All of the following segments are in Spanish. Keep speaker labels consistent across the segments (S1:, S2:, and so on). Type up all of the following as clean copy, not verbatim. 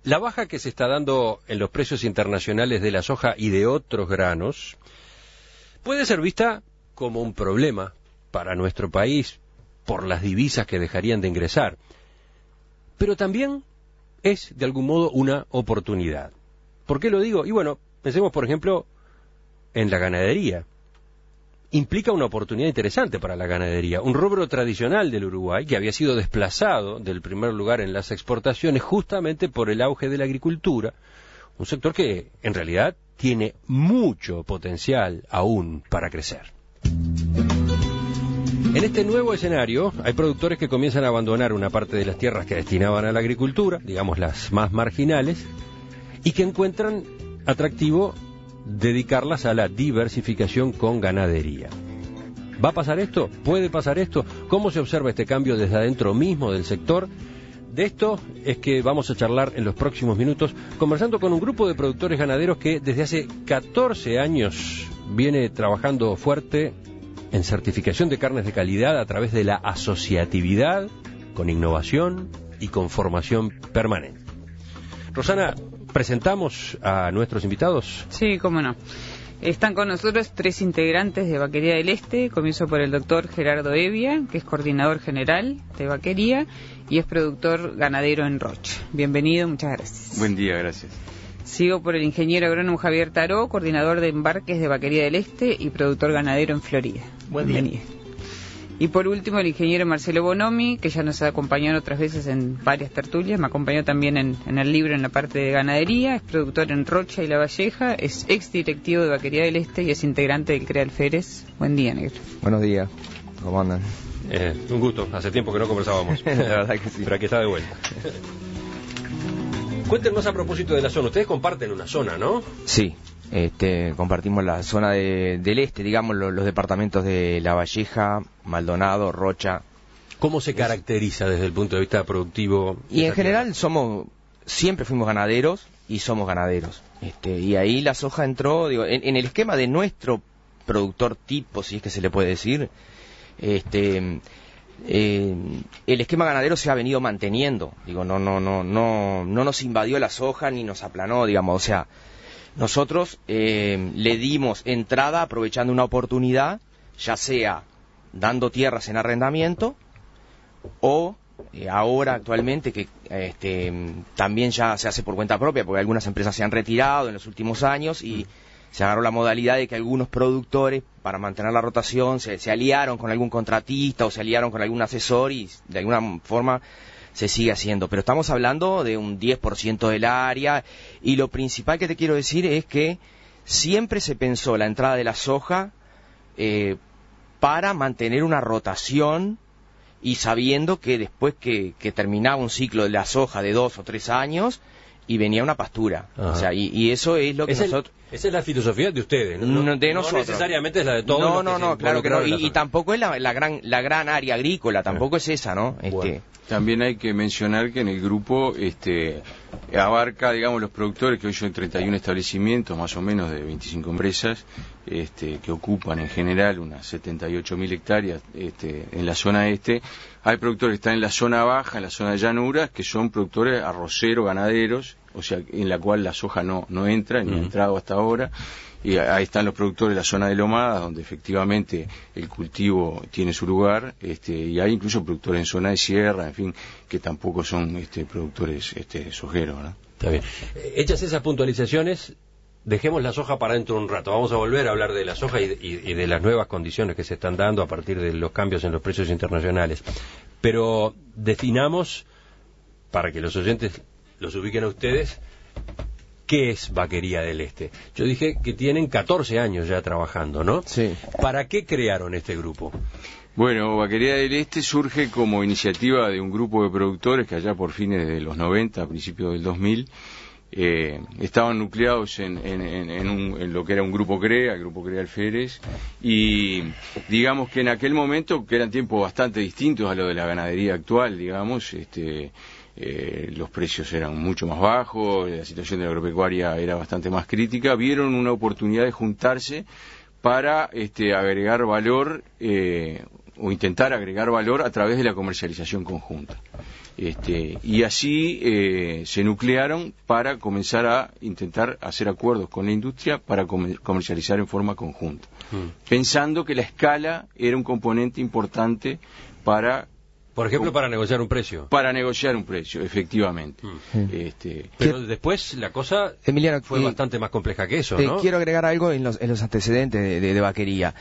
S1: La baja que se está dando en los precios internacionales de la soja y de otros granos puede ser vista como un problema para nuestro país por las divisas que dejarían de ingresar, pero también es de algún modo una oportunidad. ¿Por qué lo digo? Y bueno, pensemos por ejemplo en la ganadería. Implica una oportunidad interesante para la ganadería, un rubro tradicional del Uruguay que había sido desplazado del primer lugar en las exportaciones justamente por el auge de la agricultura, un sector que en realidad tiene mucho potencial aún para crecer. En este nuevo escenario hay productores que comienzan a abandonar una parte de las tierras que destinaban a la agricultura, digamos las más marginales, y que encuentran atractivo dedicarlas a la diversificación con ganadería. ¿Va a pasar esto? ¿Puede pasar esto? ¿Cómo se observa este cambio desde adentro mismo del sector? De esto es que vamos a charlar en los próximos minutos, conversando con un grupo de productores ganaderos que desde hace 14 años viene trabajando fuerte en certificación de carnes de calidad a través de la asociatividad, con innovación y con formación permanente. Rosana, ¿presentamos a nuestros invitados?
S2: Sí, cómo no. Están con nosotros 3 integrantes de Vaquería del Este. Comienzo por el doctor Gerardo Evia, que es coordinador general de Vaquería y es productor ganadero en Rocha. Bienvenido, muchas gracias.
S3: Buen día, gracias.
S2: Sigo por el ingeniero agrónomo Javier Taró, coordinador de embarques de Vaquería del Este y productor ganadero en Florida.
S4: Buen día.
S2: Bienvenido. Y por último, el ingeniero Marcelo Bonomi, que ya nos ha acompañado otras veces en varias tertulias, me acompañó también en el libro en la parte de ganadería, es productor en Rocha y La Valleja, es ex directivo de Vaquería del Este y es integrante del CREA Alférez. Buen día, negro.
S5: Buenos días, ¿cómo andan?
S1: Un gusto, hace tiempo que no conversábamos.
S5: La verdad que sí.
S1: Pero aquí está de vuelta. Cuéntenos a propósito de la zona, ustedes comparten una zona, ¿no?
S5: Sí. Compartimos la zona del este, digamos, los departamentos de La Valleja, Maldonado, Rocha.
S1: ¿Cómo se caracteriza desde el punto de vista productivo?
S5: Y en general siempre fuimos ganaderos y somos ganaderos. Y ahí la soja entró, digo, en el esquema de nuestro productor tipo, si es que se le puede decir, el esquema ganadero se ha venido manteniendo. Digo, no nos invadió la soja ni nos aplanó, digamos, o sea, nosotros le dimos entrada aprovechando una oportunidad, ya sea dando tierras en arrendamiento o ahora actualmente que también ya se hace por cuenta propia, porque algunas empresas se han retirado en los últimos años y se agarró la modalidad de que algunos productores, para mantener la rotación, se aliaron con algún contratista o se aliaron con algún asesor y de alguna forma se sigue haciendo, pero estamos hablando de un 10% del área, y lo principal que te quiero decir es que siempre se pensó la entrada de la soja para mantener una rotación, y sabiendo que después que terminaba un ciclo de la soja de 2 o 3 años y venía una pastura. Ajá. O sea, y eso es lo que nosotros...
S1: Esa es la filosofía de ustedes, ¿no?
S5: De nosotros.
S1: No necesariamente es la de todos.
S5: No, claro que no. Y tampoco es la gran área agrícola, tampoco es esa, ¿no?
S3: Bueno, también hay que mencionar que en el grupo abarca, digamos, los productores, que hoy son 31 establecimientos, más o menos de 25 empresas, que ocupan en general unas 78.000 hectáreas en la zona este. Hay productores que están en la zona baja, en la zona de llanuras, que son productores arroceros, ganaderos, o sea, en la cual la soja no entra, ni ha entrado hasta ahora. Y ahí están los productores de la zona de lomadas, donde efectivamente el cultivo tiene su lugar, y hay incluso productores en zona de sierra, en fin, que tampoco son productores sojeros, ¿no?
S1: Está bien. Hechas esas puntualizaciones, dejemos la soja para dentro un rato. Vamos a volver a hablar de la soja y de las nuevas condiciones que se están dando a partir de los cambios en los precios internacionales. Pero definamos, para que los oyentes los ubiquen a ustedes, ¿qué es Vaquería del Este? Yo dije que tienen 14 años ya trabajando, ¿no?
S5: Sí.
S1: ¿Para qué crearon este grupo?
S3: Bueno, Vaquería del Este surge como iniciativa de un grupo de productores que allá por fines de los 90, a principios del 2000, estaban nucleados en lo que era un grupo CREA, el grupo CREA Alférez, y digamos que en aquel momento, que eran tiempos bastante distintos a lo de la ganadería actual, digamos, los precios eran mucho más bajos, la situación de la agropecuaria era bastante más crítica, vieron una oportunidad de juntarse para agregar valor o intentar agregar valor a través de la comercialización conjunta. Y así se nuclearon para comenzar a intentar hacer acuerdos con la industria para comercializar en forma conjunta, pensando que la escala era un componente importante para...
S1: Por ejemplo, para negociar un precio.
S3: Para negociar un precio, efectivamente.
S1: Pero después la cosa
S5: Emiliano,
S1: fue bastante más compleja que eso, ¿no?
S5: Quiero agregar algo en los antecedentes de Vaquería.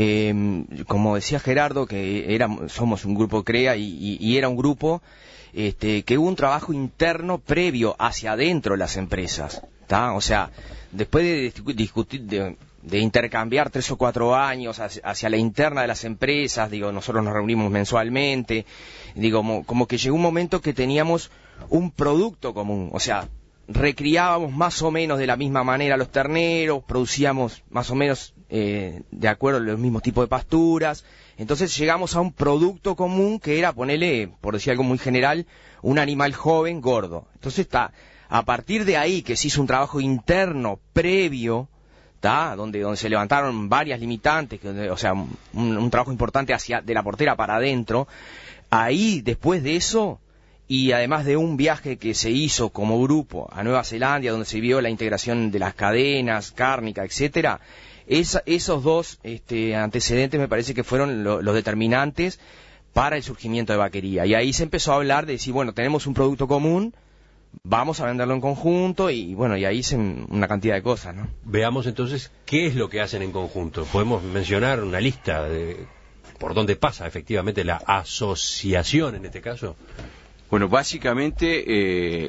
S5: Como decía Gerardo, que somos un grupo CREA y era un grupo que hubo un trabajo interno previo hacia adentro de las empresas, ¿tá? O sea, después de discutir... de intercambiar 3 o 4 años hacia la interna de las empresas, nosotros nos reunimos mensualmente, como que llegó un momento que teníamos un producto común, o sea, recriábamos más o menos de la misma manera los terneros, producíamos más o menos de acuerdo a los mismos tipos de pasturas, entonces llegamos a un producto común que era, ponele, por decir algo muy general, un animal joven, gordo. Entonces a partir de ahí que se hizo un trabajo interno previo, donde se levantaron varias limitantes, o sea, un trabajo importante de la portera para adentro. Ahí, después de eso, y además de un viaje que se hizo como grupo a Nueva Zelanda, donde se vio la integración de las cadenas, cárnica, etcétera, esos dos antecedentes me parece que fueron los determinantes para el surgimiento de Vaquería. Y ahí se empezó a hablar de decir, bueno, tenemos un producto común, vamos a venderlo en conjunto y bueno, y ahí hice una cantidad de cosas, ¿no?
S1: Veamos entonces qué es lo que hacen en conjunto. Podemos mencionar una lista de por dónde pasa efectivamente la asociación en este caso.
S3: Bueno, básicamente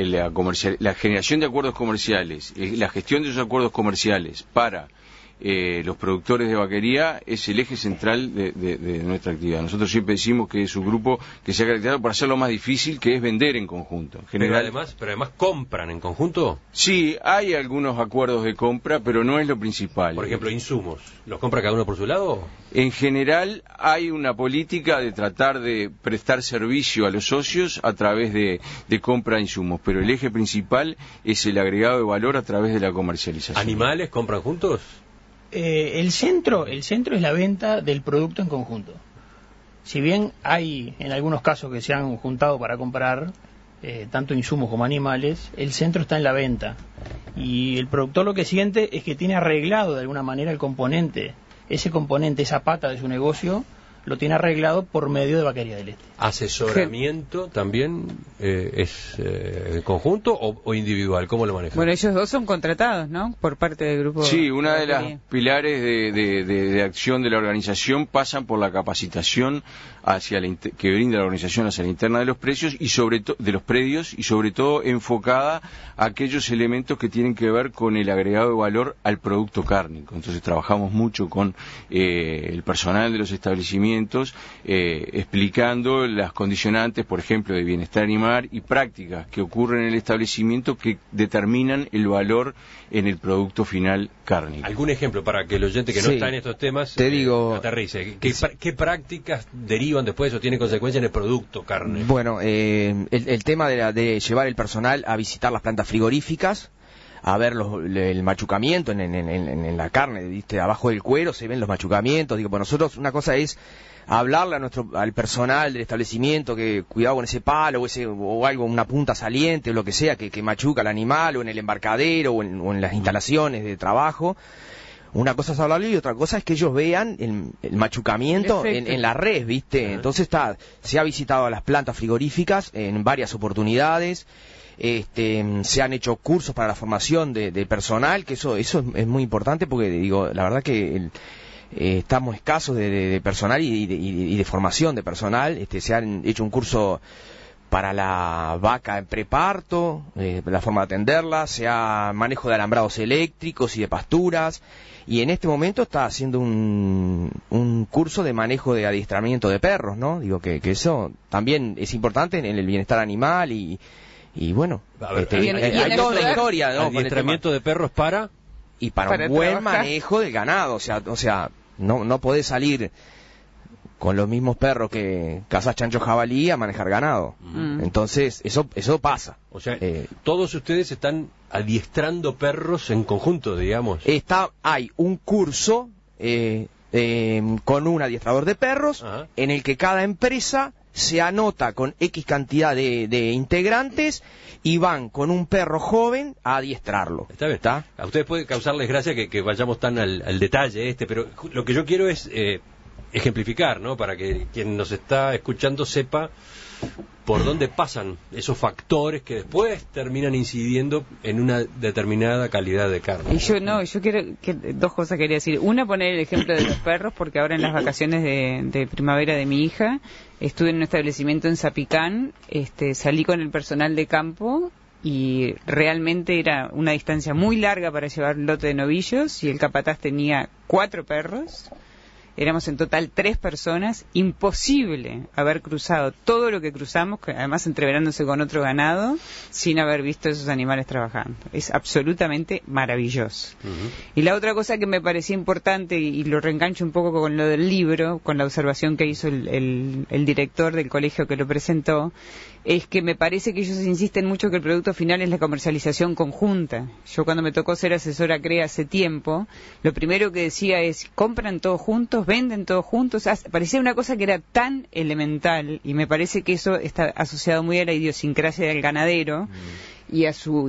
S3: la generación de acuerdos comerciales, la gestión de esos acuerdos comerciales para los productores de vaquería es el eje central de nuestra actividad. Nosotros siempre decimos que es un grupo que se ha caracterizado por hacer lo más difícil, que es vender en conjunto. En general,
S1: pero además compran en conjunto.
S3: Sí, hay algunos acuerdos de compra, pero no es lo principal.
S1: Por ejemplo, insumos. ¿Los compra cada uno por su lado?
S3: En general hay una política de tratar de prestar servicio a los socios a través de compra de insumos, pero el eje principal es el agregado de valor a través de la comercialización.
S1: ¿Animales compran juntos?
S4: El centro es la venta del producto en conjunto. Si bien hay en algunos casos que se han juntado para comprar tanto insumos como animales, el centro está en la venta. Y el productor lo que siente es que tiene arreglado de alguna manera el componente. Ese componente, esa pata de su negocio, lo tiene arreglado por medio de Vaquería del Este.
S1: ¿Asesoramiento también es conjunto o individual? ¿Cómo lo manejan?
S2: Bueno, ellos dos son contratados, ¿no? Por parte del grupo.
S3: Sí, una de las pilares de acción de la organización pasan por la capacitación que brinda la organización hacia la interna de los precios y de los predios y sobre todo enfocada a aquellos elementos que tienen que ver con el agregado de valor al producto cárnico. Entonces trabajamos mucho con el personal de los establecimientos explicando las condicionantes, por ejemplo, de bienestar animal y prácticas que ocurren en el establecimiento que determinan el valor en el producto final cárnico.
S1: ¿Algún ejemplo para que el oyente que no está en estos temas aterrice? ¿Qué prácticas derivan después o tienen consecuencias en el producto carne?
S5: Bueno, el tema de llevar el personal a visitar las plantas frigoríficas, a ver el machucamiento en la carne, ¿viste? Abajo del cuero se ven los machucamientos. Digo, pues nosotros una cosa es hablarle al personal del establecimiento que cuidado con ese palo o algo, una punta saliente o lo que sea que machuca al animal o en el embarcadero o en las instalaciones de trabajo. Una cosa es hablarle y otra cosa es que ellos vean el machucamiento en la red, ¿viste? Entonces se ha visitado a las plantas frigoríficas en varias oportunidades. Se han hecho cursos para la formación de personal, que eso es muy importante porque digo, la verdad que estamos escasos de personal y de formación de personal. Se han hecho un curso para la vaca en preparto, la forma de atenderla, manejo de alambrados eléctricos y de pasturas, y en este momento está haciendo un curso de manejo de adiestramiento de perros, ¿no? Digo que eso también es importante en el bienestar animal y bueno, hay toda una historia, ¿no?
S1: Adiestramiento de perros para
S5: un buen manejo del ganado, o sea, no podés salir con los mismos perros que cazás chancho jabalí a manejar ganado. Entonces, eso pasa.
S1: O sea, todos ustedes están adiestrando perros en conjunto, digamos.
S5: Hay un curso con un adiestrador de perros,
S1: Ajá.
S5: en el que cada empresa se anota con X cantidad de integrantes y van con un perro joven a adiestrarlo.
S1: Está bien. A ustedes puede causarles gracia que vayamos tan al detalle pero lo que yo quiero es ejemplificar, ¿no? Para que quien nos está escuchando sepa por dónde pasan esos factores que después terminan incidiendo en una determinada calidad de carne.
S2: Y yo quiero dos cosas quería decir. Una, poner el ejemplo de los perros, porque ahora en las vacaciones de primavera de mi hija estuve en un establecimiento en Zapicán, salí con el personal de campo y realmente era una distancia muy larga para llevar un lote de novillos y el capataz tenía 4 perros. Éramos en total 3 personas, imposible haber cruzado todo lo que cruzamos, además entreverándose con otro ganado, sin haber visto esos animales trabajando. Es absolutamente maravilloso. Uh-huh. Y la otra cosa que me parecía importante, y lo reengancho un poco con lo del libro, con la observación que hizo el director del colegio que lo presentó, es que me parece que ellos insisten mucho que el producto final es la comercialización conjunta. Yo cuando me tocó ser asesora CREA hace tiempo, lo primero que decía es, compran todos juntos, venden todos juntos. Parecía una cosa que era tan elemental, y me parece que eso está asociado muy a la idiosincrasia del ganadero y a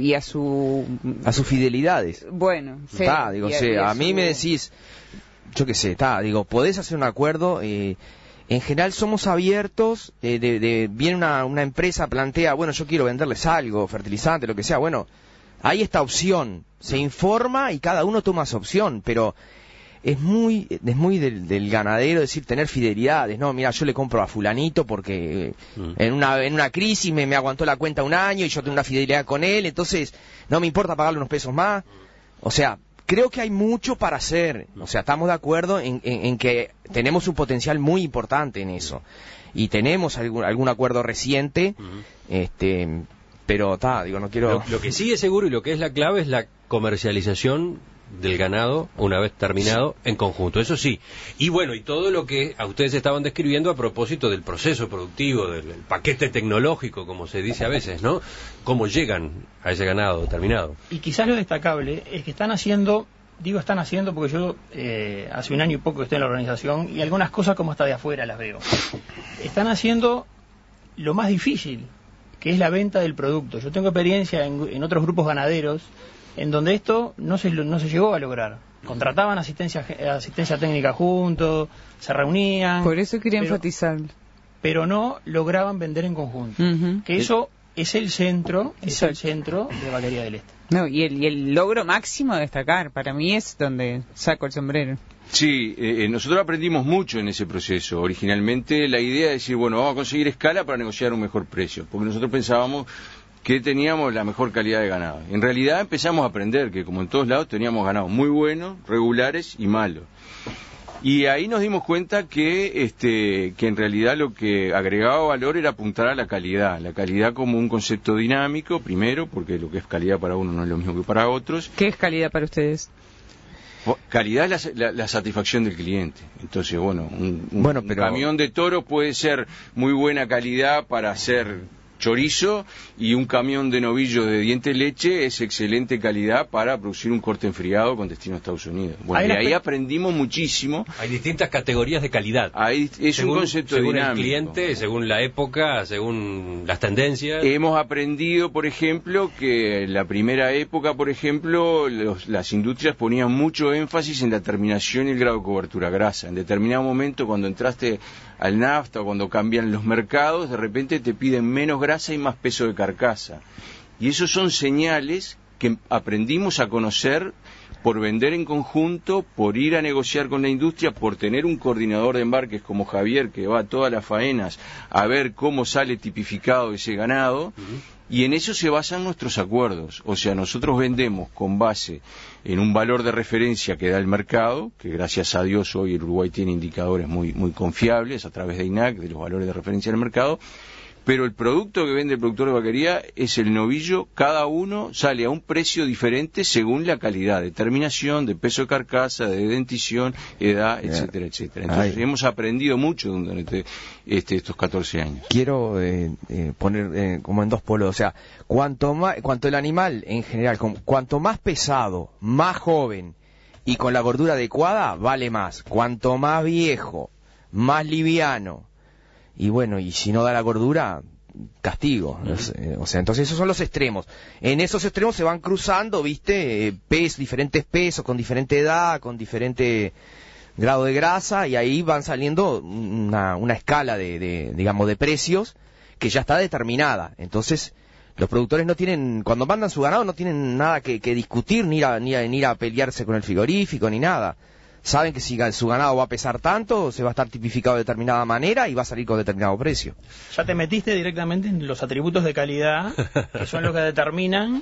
S2: sus fidelidades. Bueno, sí,
S5: a mí me decís, yo qué sé, podés hacer un acuerdo. En general somos abiertos, viene una empresa, plantea, bueno, yo quiero venderles algo, fertilizante, lo que sea, bueno, hay esta opción, se informa y cada uno toma su opción, pero es muy del ganadero decir, tener fidelidades, no, mira, yo le compro a fulanito porque en una crisis me aguantó la cuenta un año y yo tengo una fidelidad con él, entonces no me importa pagarle unos pesos más, o sea, creo que hay mucho para hacer, o sea, estamos de acuerdo en que tenemos un potencial muy importante en eso, y tenemos algún acuerdo reciente, pero no quiero...
S1: Lo que sí es seguro y lo que es la clave es la comercialización del ganado una vez terminado en conjunto, eso sí. Y bueno, y todo lo que a ustedes estaban describiendo a propósito del proceso productivo, del paquete tecnológico, como se dice a veces, ¿no? Cómo llegan a ese ganado terminado.
S4: Y quizás lo destacable es que están haciendo porque yo hace un año y poco que estoy en la organización y algunas cosas como hasta de afuera las veo. Están haciendo lo más difícil, que es la venta del producto. Yo tengo experiencia en otros grupos ganaderos en donde esto no se llegó a lograr. Contrataban asistencia técnica juntos, se reunían.
S2: Por eso quería enfatizar.
S4: Pero no lograban vender en conjunto. Uh-huh. Que eso es el centro de Vaquería del Este.
S2: No, y el logro máximo a destacar, para mí es donde saco el sombrero.
S3: Sí, nosotros aprendimos mucho en ese proceso. Originalmente la idea de decir, bueno, vamos a conseguir escala para negociar un mejor precio, porque nosotros pensábamos que teníamos la mejor calidad de ganado. En realidad empezamos a aprender que, como en todos lados, teníamos ganados muy buenos, regulares y malos. Y ahí nos dimos cuenta que en realidad lo que agregaba valor era apuntar a la calidad como un concepto dinámico, primero, porque lo que es calidad para uno no es lo mismo que para otros.
S2: ¿Qué es calidad para ustedes?
S3: Calidad es la satisfacción del cliente. Entonces, un camión de toro puede ser muy buena calidad para hacer chorizo, y un camión de novillos de diente de leche es excelente calidad para producir un corte enfriado con destino a Estados Unidos. Bueno, y ahí aprendimos muchísimo.
S1: Hay distintas categorías de calidad.
S3: Ahí es un concepto
S1: según
S3: dinámico.
S1: El cliente, según la época, según las tendencias.
S3: Hemos aprendido, por ejemplo, que en la primera época, por ejemplo, las industrias ponían mucho énfasis en la terminación y el grado de cobertura grasa. En determinado momento, cuando entraste al NAFTA o cuando cambian los mercados, de repente te piden menos grasa y más peso de carcasa. Y esos son señales que aprendimos a conocer por vender en conjunto, por ir a negociar con la industria, por tener un coordinador de embarques como Javier, que va a todas las faenas a ver cómo sale tipificado ese ganado. Y en eso se basan nuestros acuerdos. O sea, nosotros vendemos con base en un valor de referencia que da el mercado, que gracias a Dios hoy el Uruguay tiene indicadores muy confiables a través de INAC, de los valores de referencia del mercado, pero el producto que vende el productor de vaquería es el novillo, cada uno sale a un precio diferente según la calidad de terminación, de peso de carcasa, de dentición, edad, etcétera, etcétera. Entonces hemos aprendido mucho durante estos 14 años.
S5: Quiero poner como en dos polos, o sea, cuanto el animal en general, cuanto más pesado, más joven y con la gordura adecuada vale más. Cuanto más viejo, más liviano, y bueno, y si no da la gordura, castigo. O sea, entonces esos son los extremos. En esos extremos se van cruzando, ¿viste? Diferentes pesos, con diferente edad, con diferente grado de grasa, y ahí van saliendo una escala digamos, de precios que ya está determinada. Entonces, los productores no tienen, cuando mandan su ganado, no tienen nada que discutir, ni ir a pelearse con el frigorífico, ni nada. Saben que si su ganado va a pesar tanto, se va a estar tipificado de determinada manera y va a salir con determinado precio.
S4: Ya te metiste directamente en los atributos de calidad, que son los que determinan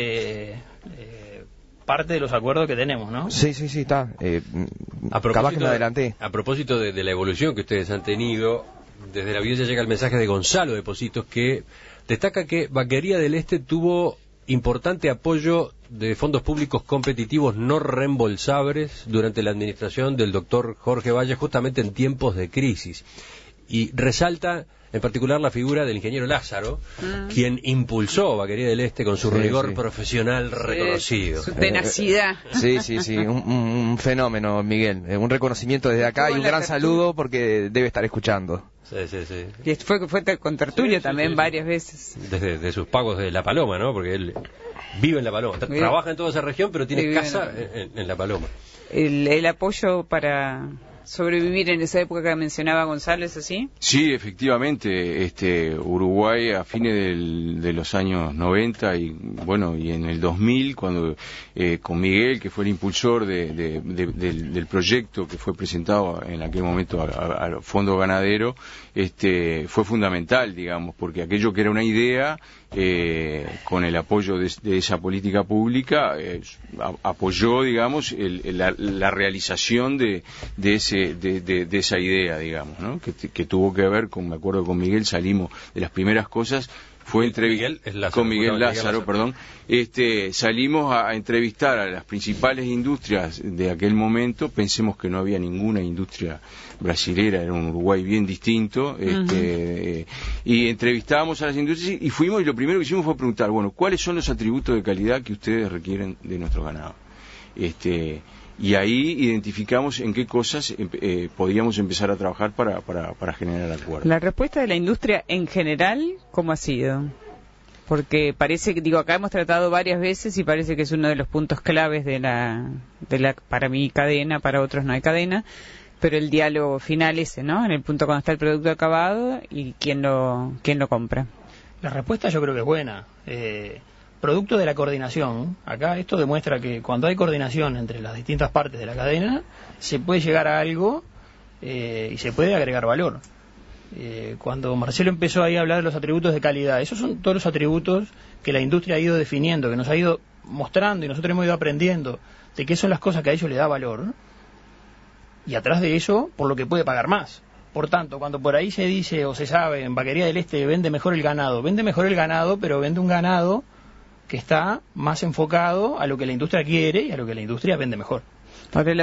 S4: parte de los acuerdos que tenemos, ¿no?
S5: Sí, está. Capaz que me adelanté.
S1: A propósito de la evolución que ustedes han tenido, desde la audiencia llega el mensaje de Gonzalo de Positos, que destaca que Vaquería del Este tuvo importante apoyo de fondos públicos competitivos no reembolsables durante la administración del doctor Jorge Valle, justamente en tiempos de crisis. Y resalta en particular la figura del ingeniero Lázaro, quien impulsó Vaquería del Este con su rigor profesional reconocido.
S2: Su tenacidad.
S5: Sí, un fenómeno, Miguel. Un reconocimiento desde acá y un gran saludo porque debe estar escuchando.
S1: Sí.
S2: Y fue con tertulia también varias veces.
S1: Desde sus pagos de La Paloma, ¿no? Porque él vive en La Paloma. Trabaja en toda esa región, pero tiene casa en La Paloma.
S2: El apoyo para sobrevivir en esa época que mencionaba Gonzalo, ¿es así?
S3: Sí, efectivamente, Uruguay a fines de los años 90 y bueno, y en el 2000, cuando con Miguel, que fue el impulsor del proyecto que fue presentado en aquel momento al Fondo Ganadero, fue fundamental, digamos, porque aquello que era una idea, con el apoyo de esa política pública, apoyó, digamos, la realización de esa idea, digamos, ¿no? Que tuvo que ver con, me acuerdo, con Miguel salimos de las primeras cosas, fue con Miguel Lázaro, perdón, salimos a entrevistar a las principales industrias de aquel momento. Pensemos que no había ninguna industria brasilera, era un Uruguay bien distinto, y entrevistábamos a las industrias y fuimos, y lo primero que hicimos fue preguntar, bueno, ¿cuáles son los atributos de calidad que ustedes requieren de nuestro ganado? Y ahí identificamos en qué cosas podíamos empezar a trabajar para generar acuerdos.
S2: La respuesta de la industria en general, ¿cómo ha sido? Porque parece que, acá hemos tratado varias veces y parece que es uno de los puntos claves de la para mí, cadena, para otros no hay cadena, pero el diálogo final ese, ¿no? En el punto cuando está el producto acabado y quién lo compra.
S4: La respuesta yo creo que es buena. Producto de la coordinación, acá esto demuestra que cuando hay coordinación entre las distintas partes de la cadena, se puede llegar a algo y se puede agregar valor. Cuando Marcelo empezó ahí a hablar de los atributos de calidad, esos son todos los atributos que la industria ha ido definiendo, que nos ha ido mostrando y nosotros hemos ido aprendiendo de qué son las cosas que a ellos le da valor, y atrás de eso, por lo que puede pagar más. Por tanto, cuando por ahí se dice o se sabe, en Vaquería del Este vende mejor el ganado, pero vende un ganado que está más enfocado a lo que la industria quiere y a lo que la industria vende mejor.
S2: Ahora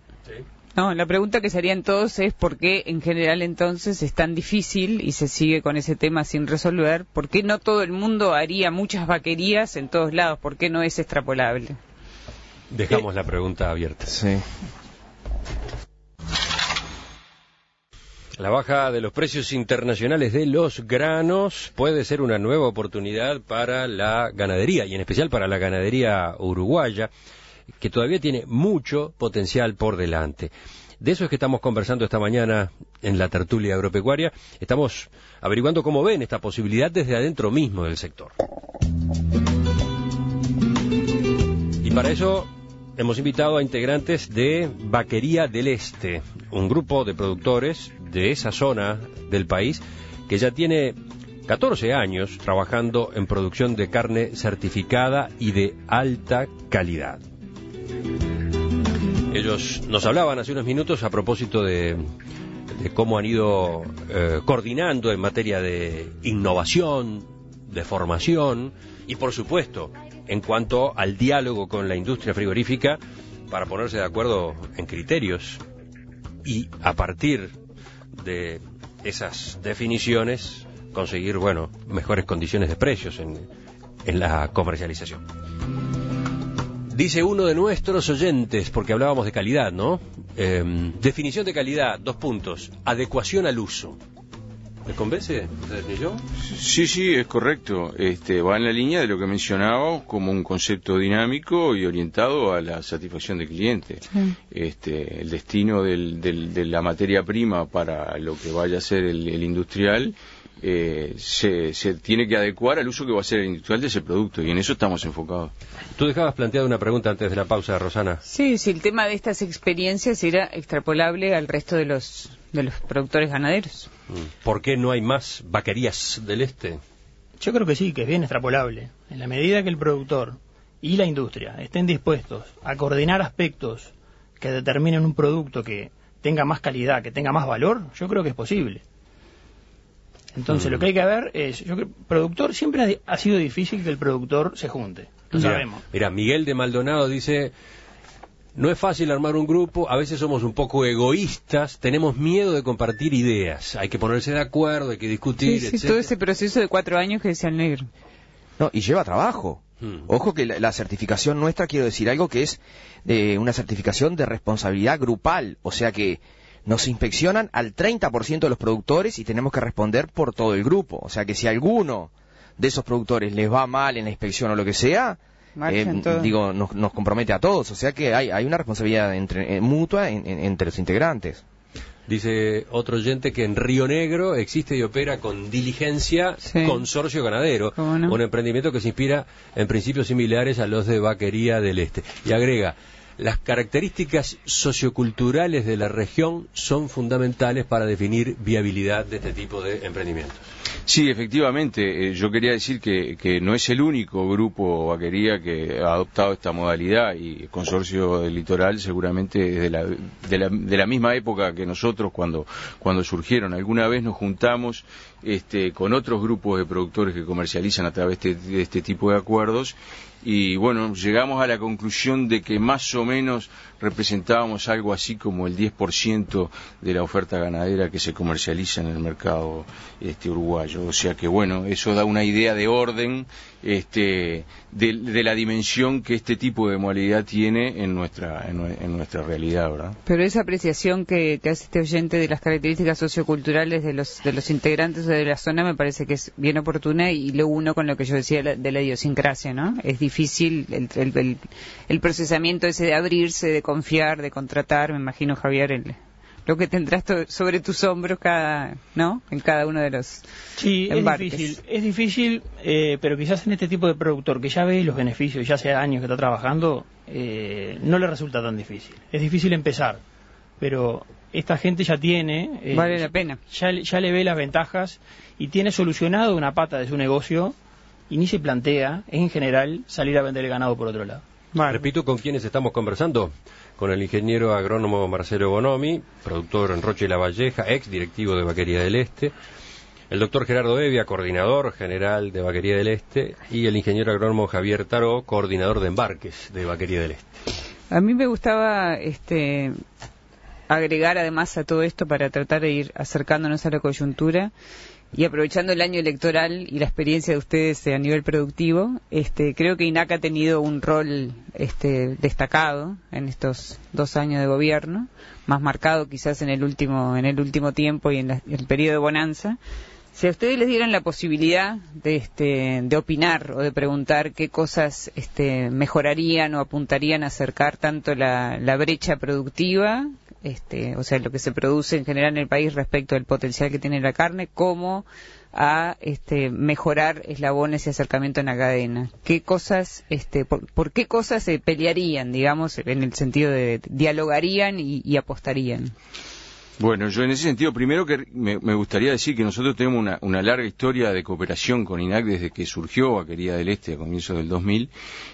S2: la pregunta que se harían todos es ¿por qué en general entonces es tan difícil y se sigue con ese tema sin resolver? ¿Por qué no todo el mundo haría muchas vaquerías en todos lados? ¿Por qué no es extrapolable?
S1: Dejamos la pregunta abierta.
S5: Sí.
S1: La baja de los precios internacionales de los granos puede ser una nueva oportunidad para la ganadería, y en especial para la ganadería uruguaya, que todavía tiene mucho potencial por delante. De eso es que estamos conversando esta mañana en la tertulia agropecuaria. Estamos averiguando cómo ven esta posibilidad desde adentro mismo del sector. Y para eso hemos invitado a integrantes de Vaquería del Este, un grupo de productores de esa zona del país que ya tiene 14 años trabajando en producción de carne certificada y de alta calidad. Ellos nos hablaban hace unos minutos a propósito de cómo han ido coordinando en materia de innovación, de formación y, por supuesto, en cuanto al diálogo con la industria frigorífica para ponerse de acuerdo en criterios y a partir de esas definiciones conseguir, mejores condiciones de precios en la comercialización. Dice uno de nuestros oyentes, porque hablábamos de calidad, ¿no? Definición de calidad, 2 puntos. Adecuación al uso. ¿Me convence esa definición?
S3: Sí, es correcto. Va en la línea de lo que mencionaba como un concepto dinámico y orientado a la satisfacción del cliente. Sí. El destino de la materia prima para lo que vaya a ser el industrial se tiene que adecuar al uso que va a hacer el industrial de ese producto, y en eso estamos enfocados.
S1: Tú dejabas planteada una pregunta antes de la pausa, Rosana.
S2: Sí, el tema de estas experiencias era extrapolable al resto de los productores ganaderos.
S1: ¿Por qué no hay más vaquerías del este?
S4: Yo creo que sí, que es bien extrapolable. En la medida que el productor y la industria estén dispuestos a coordinar aspectos que determinen un producto que tenga más calidad, que tenga más valor, yo creo que es posible. Entonces lo que hay que ver es, yo creo, productor, siempre ha sido difícil que el productor se junte, lo sabemos.
S1: Mira, Miguel de Maldonado dice, no es fácil armar un grupo, a veces somos un poco egoístas, tenemos miedo de compartir ideas, hay que ponerse de acuerdo, hay que discutir,
S2: etc. Todo ese proceso de 4 años que decía el negro.
S5: No, y lleva trabajo. Ojo que la certificación nuestra, quiero decir algo que es una certificación de responsabilidad grupal, o sea que nos inspeccionan al 30% de los productores y tenemos que responder por todo el grupo. O sea que si a alguno de esos productores les va mal en la inspección o lo que sea, nos compromete a todos. O sea que hay una responsabilidad mutua entre los integrantes.
S1: Dice otro oyente que en Río Negro existe y opera con diligencia Consorcio Ganadero, un emprendimiento que se inspira en principios similares a los de Vaquería del Este. Y agrega, las características socioculturales de la región son fundamentales para definir viabilidad de este tipo de emprendimientos.
S3: Sí, efectivamente. Yo quería decir que no es el único grupo vaquería que ha adoptado esta modalidad, y el Consorcio del Litoral seguramente es de la misma época que nosotros cuando surgieron. Alguna vez nos juntamos con otros grupos de productores que comercializan a través de este tipo de acuerdos, y bueno, llegamos a la conclusión de que más o menos representábamos algo así como el 10% de la oferta ganadera que se comercializa en el mercado uruguayo. O sea que bueno, eso da una idea de orden de la dimensión que este tipo de modalidad tiene en nuestra realidad, ¿verdad?
S2: Pero esa apreciación que hace este oyente de las características socioculturales de los integrantes de la zona me parece que es bien oportuna, y lo uno con lo que yo decía de la idiosincrasia, ¿no? Es difícil el procesamiento ese de abrirse, de confiar, de contratar. Me imagino, Javier, lo que tendrás sobre tus hombros en cada uno de los embarques.
S4: Es difícil, pero quizás en este tipo de productor que ya ve los beneficios, ya hace años que está trabajando, no le resulta tan difícil. Es difícil empezar, pero esta gente ya tiene...
S2: vale la pena.
S4: Ya le ve las ventajas y tiene solucionado una pata de su negocio, y ni se plantea, en general, salir a vender el ganado por otro lado.
S1: Vale. Repito con quiénes estamos conversando. Con el ingeniero agrónomo Marcelo Bonomi, productor en Rocha y La Valleja, ex directivo de Vaquería del Este, el doctor Gerardo Evia, coordinador general de Vaquería del Este, y el ingeniero agrónomo Javier Taró, coordinador de embarques de Vaquería del Este.
S2: A mí me gustaba agregar además a todo esto, para tratar de ir acercándonos a la coyuntura, y aprovechando el año electoral y la experiencia de ustedes a nivel productivo, creo que INAC ha tenido un rol destacado en estos 2 años de gobierno, más marcado quizás en el último tiempo y en el periodo de bonanza. Si a ustedes les dieran la posibilidad de opinar o de preguntar qué cosas mejorarían o apuntarían a acercar tanto la brecha productiva, o sea, lo que se produce en general en el país respecto al potencial que tiene la carne, como a mejorar eslabones y acercamiento en la cadena. ¿Qué cosas, por qué cosas se pelearían, digamos, en el sentido de dialogarían y apostarían?
S3: Bueno, yo en ese sentido, primero que me gustaría decir que nosotros tenemos una larga historia de cooperación con INAC desde que surgió Vaquería del Este a comienzos del 2000,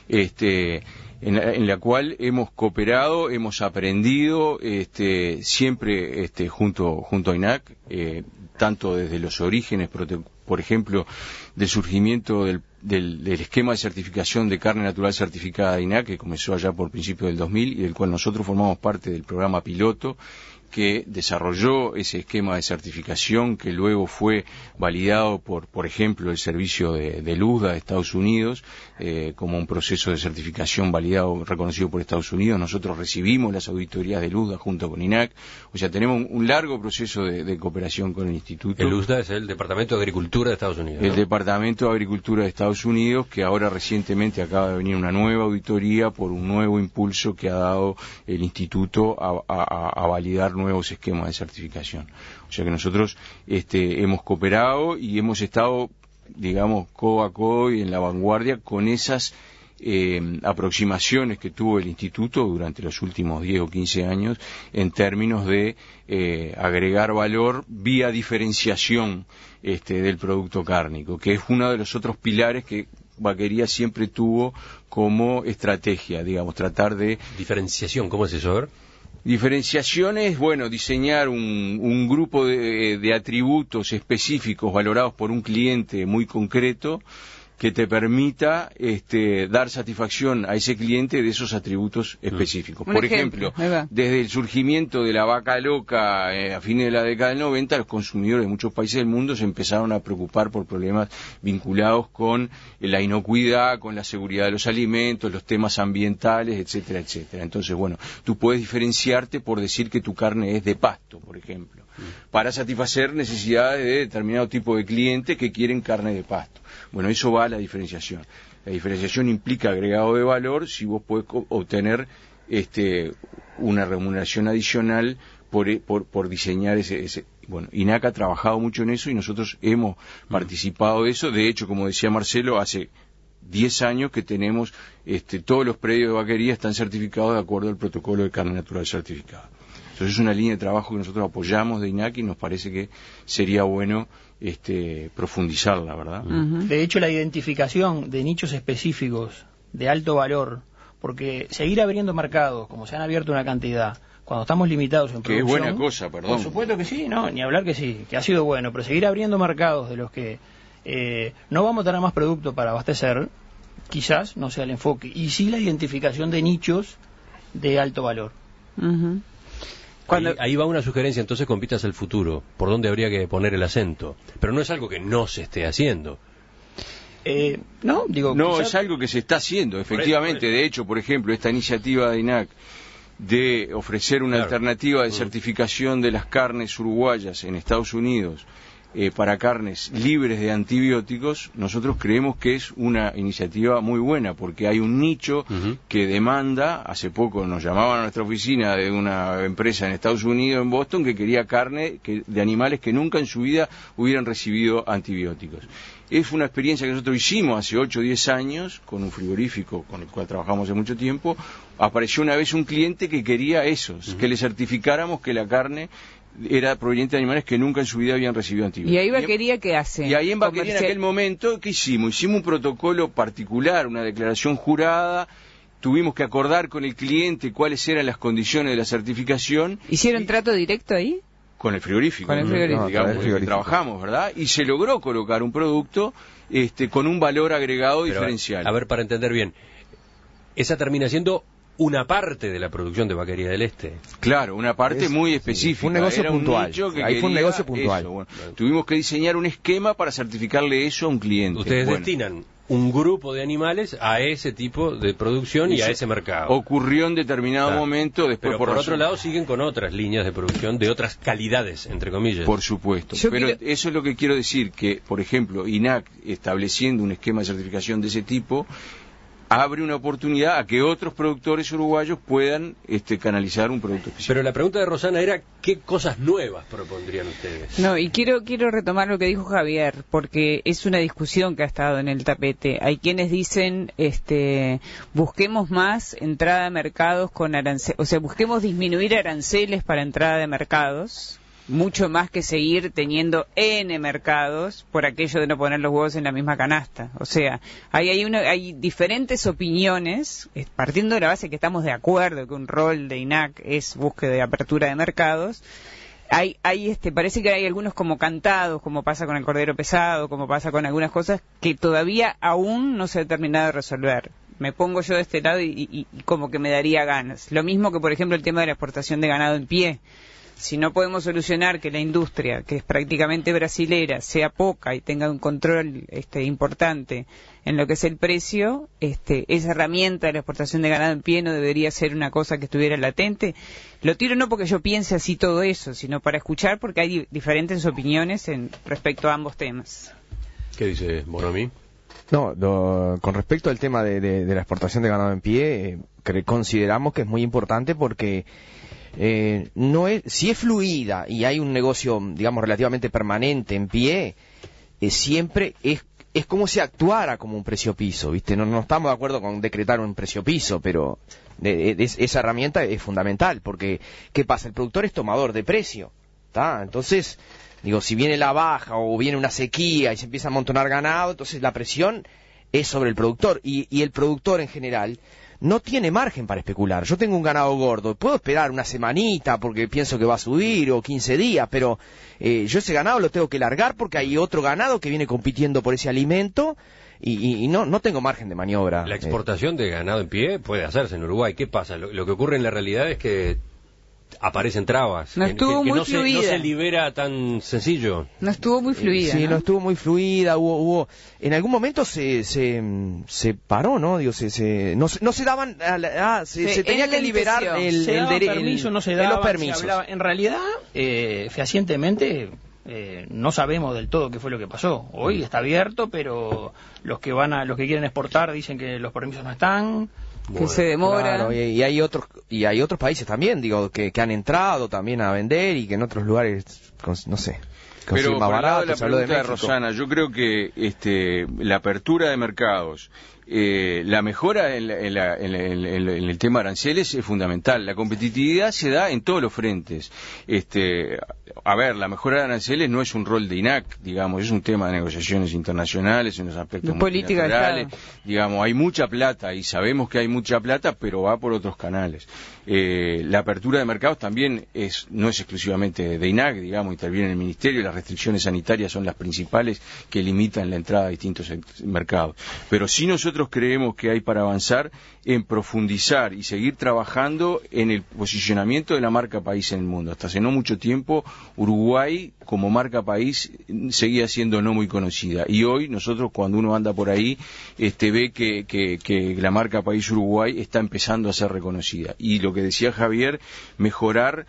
S3: en la cual hemos cooperado, hemos aprendido, siempre junto a INAC, tanto desde los orígenes, por ejemplo, del surgimiento del esquema de certificación de carne natural certificada de INAC, que comenzó allá por principios del 2000, y del cual nosotros formamos parte del programa piloto, que desarrolló ese esquema de certificación que luego fue validado por ejemplo, el servicio de Luzda de Estados Unidos, como un proceso de certificación validado, reconocido por Estados Unidos. Nosotros recibimos las auditorías de Luzda junto con INAC, o sea, tenemos un largo proceso de cooperación con el instituto.
S1: El Luzda es el Departamento de Agricultura de Estados Unidos, ¿no?
S3: El Departamento de Agricultura de Estados Unidos, que ahora recientemente acaba de venir una nueva auditoría por un nuevo impulso que ha dado el instituto a validar nuevos esquemas de certificación. O sea que nosotros hemos cooperado y hemos estado, digamos, codo a codo y en la vanguardia con esas aproximaciones que tuvo el instituto durante los últimos 10 o 15 años en términos de agregar valor vía diferenciación del producto cárnico, que es uno de los otros pilares que Vaquería siempre tuvo como estrategia, digamos, tratar de...
S1: Diferenciación, ¿cómo es eso? A ver.
S3: Diferenciación es, bueno, diseñar un grupo de atributos específicos valorados por un cliente muy concreto que te permita dar satisfacción a ese cliente de esos atributos específicos. Por ejemplo, desde el surgimiento de la vaca loca a fines de la década del 90, los consumidores de muchos países del mundo se empezaron a preocupar por problemas vinculados con la inocuidad, con la seguridad de los alimentos, los temas ambientales, etcétera, etcétera. Entonces, bueno, tú puedes diferenciarte por decir que tu carne es de pasto, por ejemplo, para satisfacer necesidades de determinado tipo de cliente que quieren carne de pasto. Bueno, eso va a la diferenciación. La diferenciación implica agregado de valor si vos podés obtener una remuneración adicional por diseñar ese. Bueno, INAC ha trabajado mucho en eso y nosotros hemos participado de eso. De hecho, como decía Marcelo, hace 10 años que tenemos todos los predios de vaquería están certificados de acuerdo al protocolo de carne natural certificada. Entonces es una línea de trabajo que nosotros apoyamos de INAC y nos parece que sería bueno profundizarla, ¿verdad?
S4: De hecho, la identificación de nichos específicos de alto valor, porque seguir abriendo mercados, como se han abierto una cantidad, cuando estamos limitados en producción...
S3: Que es buena cosa, perdón.
S4: Por supuesto que sí, no, ni hablar que sí, que ha sido bueno, pero seguir abriendo mercados de los que no vamos a tener más producto para abastecer, quizás no sea el enfoque, y sí la identificación de nichos de alto valor.
S1: Ahí va una sugerencia, entonces, con vistas al futuro, por dónde habría que poner el acento. Pero no es algo que no se esté haciendo.
S4: No,
S3: es algo que se está haciendo, efectivamente. Por eso. De hecho, por ejemplo, esta iniciativa de INAC de ofrecer una alternativa de certificación de las carnes uruguayas en Estados Unidos para carnes libres de antibióticos, nosotros creemos que es una iniciativa muy buena, porque hay un nicho que demanda. Hace poco nos llamaban a nuestra oficina de una empresa en Estados Unidos, en Boston, que quería carne de animales que nunca en su vida hubieran recibido antibióticos. Es una experiencia que nosotros hicimos hace 8 o 10 años con un frigorífico con el cual trabajamos hace mucho tiempo. Apareció una vez un cliente que quería eso, que le certificáramos que la carne era proveniente de animales que nunca en su vida habían recibido antibióticos.
S2: ¿Y ahí Vaquería qué hace?
S3: Y ahí en Vaquería en aquel momento, ¿qué hicimos? Hicimos un protocolo particular, una declaración jurada, tuvimos que acordar con el cliente cuáles eran las condiciones de la certificación.
S2: ¿Hicieron trato directo ahí?
S3: Con el frigorífico.
S2: Con el frigorífico.
S3: Digamos, el frigorífico. Trabajamos, ¿verdad? Y se logró colocar un producto con un valor agregado diferencial.
S1: A ver, para entender bien, esa termina siendo una parte de la producción de Vaquería del Este.
S3: Claro, una parte muy específica.
S5: Fue un negocio puntual.
S3: Ahí fue un negocio puntual. Bueno, tuvimos que diseñar un esquema para certificarle eso a un cliente.
S1: Ustedes destinan un grupo de animales a ese tipo de producción y a ese mercado.
S3: Ocurrió en determinado momento, después
S1: pero por otro lado siguen con otras líneas de producción de otras calidades, entre comillas.
S3: Por supuesto. Pero eso es lo que quiero decir, que, por ejemplo, INAC, estableciendo un esquema de certificación de ese tipo, abre una oportunidad a que otros productores uruguayos puedan canalizar un producto específico.
S1: Pero la pregunta de Rosana era, ¿qué cosas nuevas propondrían ustedes?
S2: No, y quiero retomar lo que dijo Javier, porque es una discusión que ha estado en el tapete. Hay quienes dicen, busquemos más entrada de mercados con aranceles, o sea, busquemos disminuir aranceles para entrada de mercados, mucho más que seguir teniendo N mercados por aquello de no poner los huevos en la misma canasta. O sea, hay diferentes opiniones, partiendo de la base que estamos de acuerdo que un rol de INAC es búsqueda de apertura de mercados. Parece que hay algunos como cantados, como pasa con el cordero pesado, como pasa con algunas cosas que todavía aún no se ha terminado de resolver. Me pongo yo de este lado y como que me daría ganas. Lo mismo que, por ejemplo, el tema de la exportación de ganado en pie. si no podemos solucionar que la industria, que es prácticamente brasilera, sea poca y tenga un control importante en lo que es el precio, esa herramienta de la exportación de ganado en pie no debería ser una cosa que estuviera latente. Lo tiro no porque yo piense así todo eso, sino para escuchar, porque hay diferentes opiniones respecto a ambos temas.
S1: ¿Qué dice Bonomi?
S5: No, con respecto al tema de la exportación de ganado en pie, consideramos que es muy importante porque si es fluida y hay un negocio, digamos, relativamente permanente en pie, siempre es como si actuara como un precio piso, ¿viste? No estamos de acuerdo con decretar un precio piso, pero esa herramienta es fundamental, porque ¿qué pasa? El productor es tomador de precio, ¿está? Entonces, digo, si viene la baja o viene una sequía y se empieza a amontonar ganado, entonces la presión es sobre el productor, y el productor en general no tiene margen para especular. Yo tengo un ganado gordo, puedo esperar una semanita porque pienso que va a subir, o 15 días, pero yo ese ganado lo tengo que largar porque hay otro ganado que viene compitiendo por ese alimento y no tengo margen de maniobra.
S1: La exportación de ganado en pie puede hacerse en Uruguay. ¿Qué pasa? Lo que ocurre en la realidad es que aparecen trabas,
S2: no estuvo muy fluida.
S1: No se libera tan sencillo.
S2: No estuvo muy fluida.
S5: Sí, no estuvo muy fluida. Hubo en algún momento se paró, ¿no? Digo, no se daban, se tenía que liberar el
S4: permiso, no se daban,
S5: los permisos.
S4: En realidad, fehacientemente, no sabemos del todo qué fue lo que pasó. Hoy está abierto, pero los que quieren exportar dicen que los permisos no están.
S2: Que se demora.
S5: Claro, y hay otros países también, digo, que han entrado también a vender y que en otros lugares, no sé,
S3: pero
S5: más
S3: por el lado
S5: barato.
S3: de la pregunta de Rosana, yo creo que la apertura de mercados, la mejora en el tema aranceles es fundamental. La competitividad se da en todos los frentes. A ver, la mejora de aranceles no es un rol de INAC, digamos, es un tema de negociaciones internacionales, en los aspectos multilaterales. Digamos, hay mucha plata y sabemos que hay mucha plata, pero va por otros canales. La apertura de mercados también no es exclusivamente de INAC, digamos, interviene el Ministerio, y las restricciones sanitarias son las principales que limitan la entrada a distintos mercados. Pero sí nosotros creemos que hay para avanzar en profundizar y seguir trabajando en el posicionamiento de la marca país en el mundo. Hasta hace no mucho tiempo Uruguay como marca país seguía siendo no muy conocida, y hoy nosotros cuando uno anda por ahí ve que la marca país Uruguay está empezando a ser reconocida, y lo que decía Javier, mejorar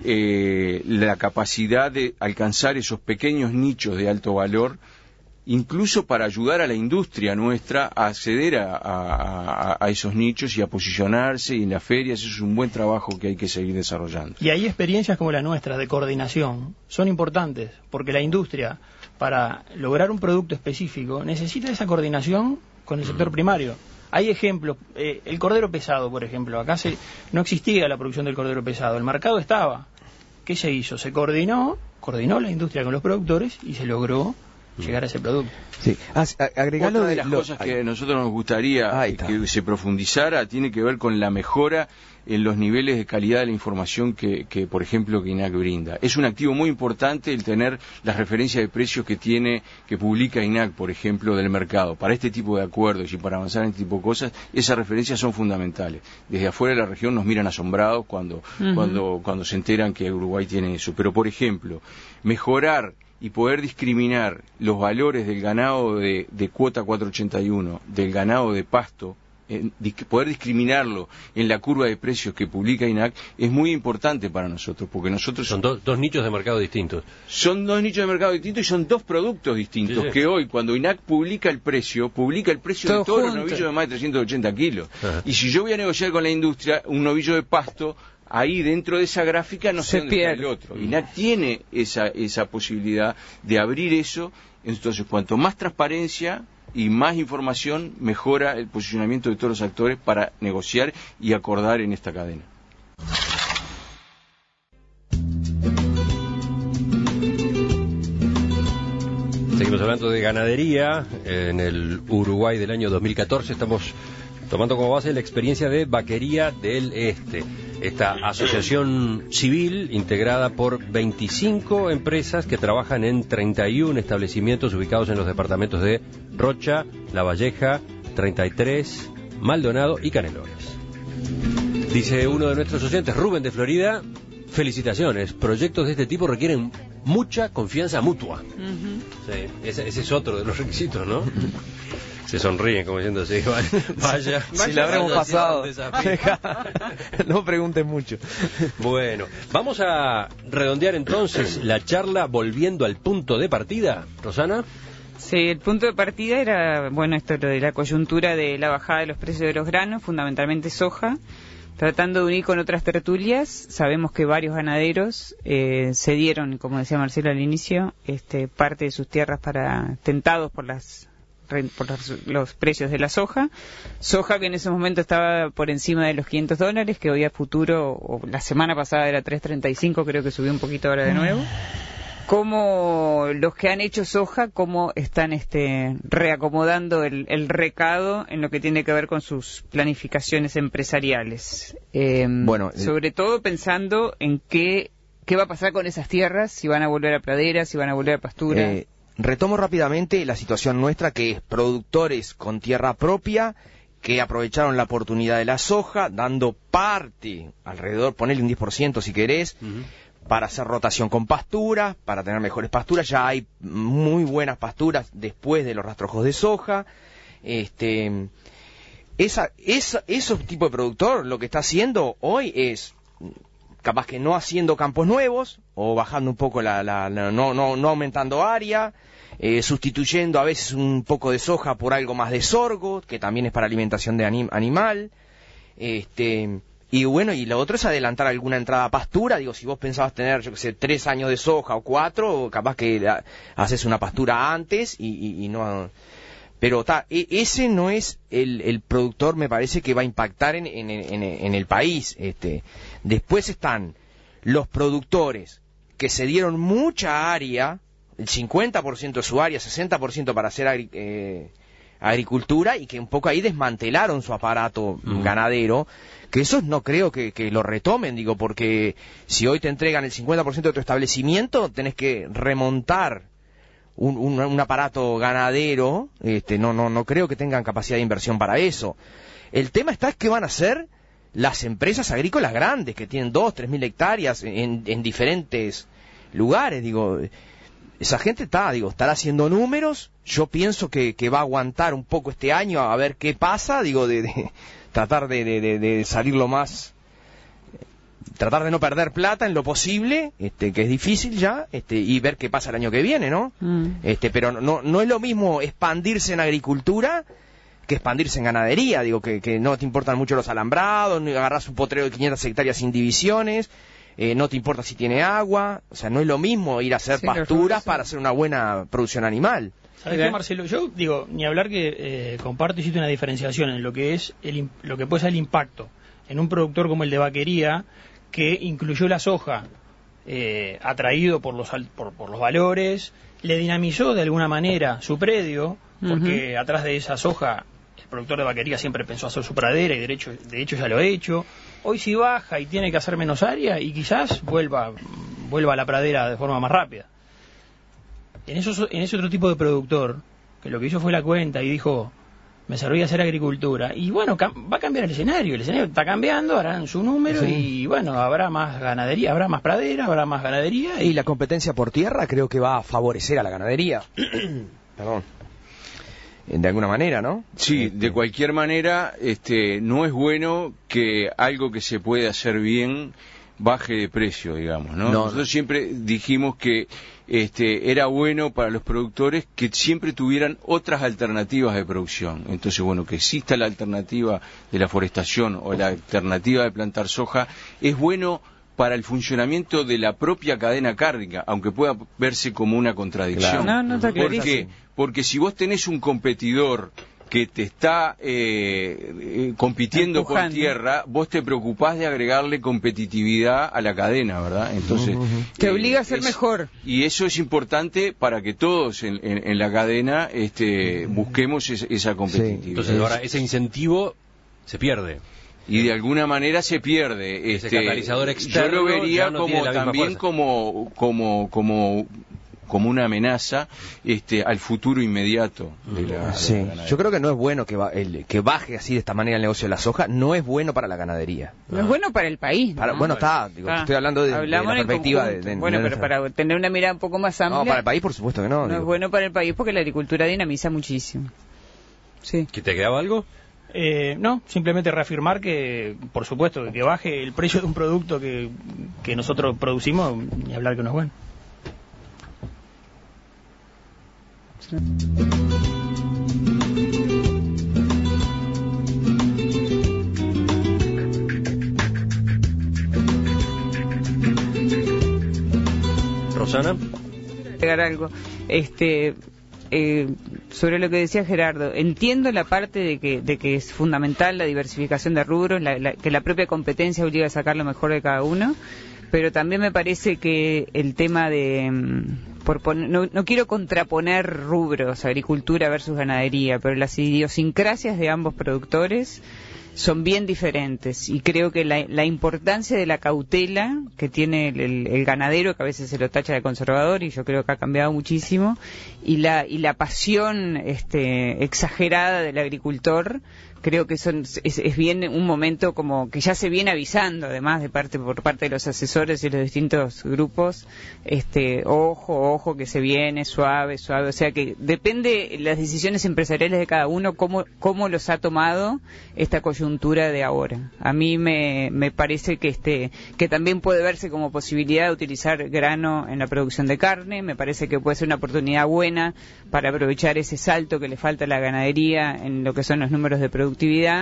S3: la capacidad de alcanzar esos pequeños nichos de alto valor, incluso para ayudar a la industria nuestra a acceder a esos nichos y a posicionarse, y en las ferias eso es un buen trabajo que hay que seguir desarrollando.
S4: Y hay experiencias como las nuestras de coordinación, son importantes, porque la industria, para lograr un producto específico, necesita esa coordinación con el sector primario. Hay ejemplos, el cordero pesado, por ejemplo, acá no existía la producción del cordero pesado, el mercado estaba. ¿Qué se hizo? Se coordinó la industria con los productores y se logró llegar a ese producto.
S5: Sí.
S3: Otra de las cosas que a nosotros nos gustaría que se profundizara tiene que ver con la mejora en los niveles de calidad de la información que por ejemplo, que INAC brinda. Es un activo muy importante el tener las referencias de precios que publica INAC, por ejemplo, del mercado. Para este tipo de acuerdos y para avanzar en este tipo de cosas, esas referencias son fundamentales. Desde afuera de la región nos miran asombrados cuando se enteran que Uruguay tiene eso. Pero, por ejemplo, mejorar y poder discriminar los valores del ganado de cuota 481, del ganado de pasto, poder discriminarlo en la curva de precios que publica INAC es muy importante para nosotros, porque nosotros...
S1: Son dos nichos de mercado distintos.
S3: Son dos nichos de mercado distintos y son dos productos distintos, sí. Que hoy, cuando INAC publica el precio de todos los novillos de más de 380 kilos. Ajá. Y si yo voy a negociar con la industria un novillo de pasto, ahí dentro de esa gráfica no sé dónde está el otro. INAC tiene esa posibilidad de abrir eso. Entonces, cuanto más transparencia y más información, mejora el posicionamiento de todos los actores para negociar y acordar en esta cadena.
S1: Seguimos hablando de ganadería en el Uruguay del año 2014. Estamos tomando como base la experiencia de Vaquería del Este, esta asociación civil integrada por 25 empresas que trabajan en 31 establecimientos ubicados en los departamentos de Rocha, La Valleja, 33, Maldonado y Canelones. Dice uno de nuestros oyentes, Rubén de Florida, felicitaciones. Proyectos de este tipo requieren mucha confianza mutua. Sí, ese es otro de los requisitos, ¿no? Se sonríen como diciendo, sí, vaya.
S5: Si la habremos pasado. No pregunten mucho.
S1: Bueno, vamos a redondear entonces la charla volviendo al punto de partida. Rosana.
S2: Sí, el punto de partida era, bueno, esto lo de la coyuntura de la bajada de los precios de los granos, fundamentalmente soja. Tratando de unir con otras tertulias, sabemos que varios ganaderos cedieron, como decía Marcelo al inicio, parte de sus tierras tentados por los precios de la soja que en ese momento estaba por encima de los $500, que hoy a futuro, o la semana pasada era 3.35, creo que subió un poquito ahora de nuevo. Cómo los que han hecho soja, cómo están reacomodando el recado en lo que tiene que ver con sus planificaciones empresariales. Sobre todo pensando en qué va a pasar con esas tierras, si van a volver a praderas, si van a volver a pastura.
S5: Retomo rápidamente la situación nuestra, que es productores con tierra propia que aprovecharon la oportunidad de la soja, dando parte, alrededor, ponele un 10% si querés, para hacer rotación con pasturas, para tener mejores pasturas. Ya hay muy buenas pasturas después de los rastrojos de soja. Ese tipo de productor lo que está haciendo hoy es, capaz que no haciendo campos nuevos, o bajando un poco no aumentando área, sustituyendo a veces un poco de soja por algo más de sorgo, que también es para alimentación de animal. Y bueno, y lo otro es adelantar alguna entrada a pastura. Digo, si vos pensabas tener, 3 años de soja o 4, capaz que haces una pastura antes y no. Pero ese no es el productor, me parece, que va a impactar en el país. Después están los productores que se dieron mucha área, el 50% de su área, 60% para hacer agricultura, y que un poco ahí desmantelaron su aparato ganadero, que esos no creo que lo retomen, digo, porque si hoy te entregan el 50% de tu establecimiento, tenés que remontar un aparato ganadero. No creo que tengan capacidad de inversión para eso. El tema está es qué van a hacer las empresas agrícolas grandes, que tienen 2-3 mil hectáreas en diferentes lugares. Digo, esa gente estará haciendo números. Yo pienso que va a aguantar un poco este año a ver qué pasa, digo, de tratar de salir lo más, tratar de no perder plata en lo posible, que es difícil ya, y ver qué pasa el año que viene, ¿no? Pero no es lo mismo expandirse en agricultura que expandirse en ganadería. Digo, que no te importan mucho los alambrados, ni agarrás un potrero de 500 hectáreas sin divisiones, no te importa si tiene agua. O sea, no es lo mismo ir a hacer pasturas para hacer una buena producción animal.
S4: ¿Sabes qué, Marcelo? Yo digo, ni hablar que comparto y hiciste una diferenciación en lo que es lo que puede ser el impacto en un productor como el de vaquería, que incluyó la soja, atraído por los valores, le dinamizó de alguna manera su predio, porque atrás de esa soja el productor de vaquería siempre pensó hacer su pradera, y de hecho ya lo ha hecho. Hoy si baja y tiene que hacer menos área, y quizás vuelva a la pradera de forma más rápida. En ese otro tipo de productor, que lo que hizo fue la cuenta y dijo, me servía hacer agricultura, y bueno, va a cambiar el escenario está cambiando, harán su número, y bueno, habrá más ganadería, habrá más pradera, habrá más ganadería.
S5: Y la competencia por tierra creo que va a favorecer a la ganadería. Perdón. De alguna manera, ¿no?
S3: Sí, de cualquier manera, no es bueno que algo que se puede hacer bien baje de precio, digamos, ¿no? Nosotros siempre dijimos que era bueno para los productores que siempre tuvieran otras alternativas de producción. Entonces, bueno, que exista la alternativa de la forestación o la alternativa de plantar soja, es bueno para el funcionamiento de la propia cadena cárnica, aunque pueda verse como una contradicción.
S2: Claro. No está clarísimo.
S3: ¿Por qué? Porque si vos tenés un competidor que te está compitiendo
S2: empujando
S3: con tierra, vos te preocupás de agregarle competitividad a la cadena, ¿verdad? Entonces
S2: te obliga a ser mejor.
S3: Y eso es importante para que todos en la cadena busquemos esa competitividad.
S1: Entonces ahora ese incentivo se pierde.
S3: Y de alguna manera se pierde.
S1: Ese catalizador externo,
S3: yo lo vería
S1: ya no
S3: como también como como una amenaza al futuro inmediato de la
S5: Sí,
S3: ganadería.
S5: yo creo que no es bueno que baje así de esta manera el negocio de la soja, no es bueno para la ganadería.
S2: No es bueno para el país, ¿no?
S5: Bueno, estoy hablando de la
S2: Hablamos en
S5: perspectiva
S2: conjunto. Bueno, pero para tener una mirada un poco más amplia.
S5: No, para el país por supuesto que no.
S2: No es bueno para el país porque la agricultura dinamiza muchísimo. Sí.
S1: ¿Que te quedaba algo?
S4: No, simplemente reafirmar que, por supuesto, que baje el precio de un producto que nosotros producimos, ni hablar que no es bueno.
S1: Rosana.
S2: Agregar algo. Sobre lo que decía Gerardo, entiendo la parte de que es fundamental la diversificación de rubros, que la propia competencia obliga a sacar lo mejor de cada uno, pero también me parece que el tema de no quiero contraponer rubros, agricultura versus ganadería, pero las idiosincrasias de ambos productores son bien diferentes, y creo que la importancia de la cautela que tiene el ganadero, que a veces se lo tacha de conservador, y yo creo que ha cambiado muchísimo, y la pasión exagerada del agricultor, creo que es bien un momento como que ya se viene avisando, además por parte de los asesores y los distintos grupos, ojo que se viene suave, o sea que depende las decisiones empresariales de cada uno, cómo los ha tomado esta coyuntura de ahora. A mí me parece que también puede verse como posibilidad de utilizar grano en la producción de carne, me parece que puede ser una oportunidad buena para aprovechar ese salto que le falta a la ganadería en lo que son los números de productividad.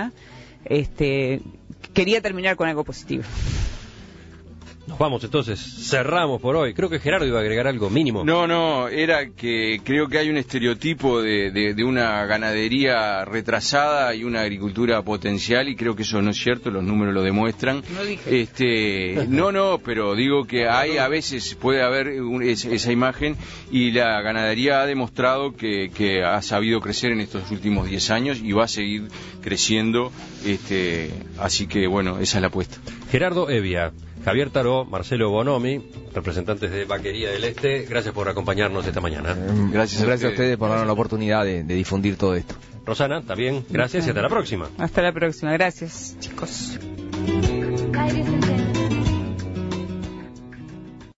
S2: Quería terminar con algo positivo.
S1: Nos vamos entonces, cerramos por hoy. Creo que Gerardo iba a agregar algo mínimo.
S3: No, era que creo que hay un estereotipo de una ganadería retrasada y una agricultura potencial, y creo que eso no es cierto, los números lo demuestran.
S2: No dije.
S3: Pero digo que a veces puede haber esa imagen, y la ganadería ha demostrado que ha sabido crecer en estos últimos 10 años y va a seguir creciendo, así que bueno, esa es la apuesta.
S1: Gerardo Evia, Javier Taró, Marcelo Bonomi, representantes de Vaquería del Este, gracias por acompañarnos esta mañana.
S5: Gracias a ustedes por darnos la oportunidad de difundir todo esto.
S1: Rosana, también, gracias y hasta la próxima.
S2: Hasta la próxima, gracias, chicos.
S6: Ladies and gentlemen.